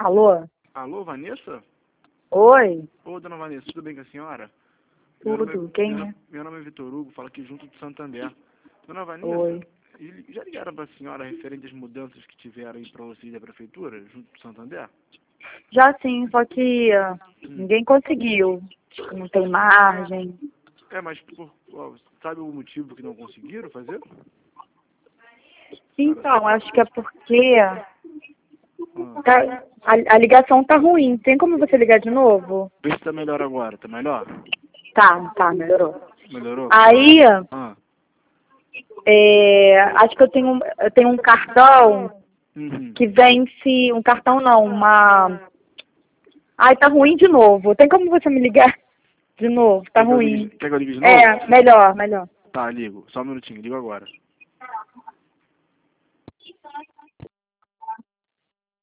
Alô? Alô, Vanessa? Oi? Ô, dona Vanessa, tudo bem com a senhora? Tudo. Quem é? Meu nome é Vitor Hugo, falo aqui junto do Santander. Dona Vanessa, Oi. já ligaram para a senhora referente às mudanças que tiveram aí para vocês da prefeitura, junto do Santander? Já sim, só que ninguém conseguiu. Não tem margem. Mas sabe o motivo que não conseguiram fazer? Então, acho que é porque a ligação tá ruim. Tem como você ligar de novo? Vê se tá melhor agora, tá melhor? Tá, melhorou. Melhorou? Aí, Ah. acho que eu tenho um cartão que vence, um cartão não, Ai, tá ruim de novo. Tem como você me ligar de novo? Tá ruim. Quer que eu ligue de novo? Melhor. Tá, ligo. Só um minutinho, ligo agora.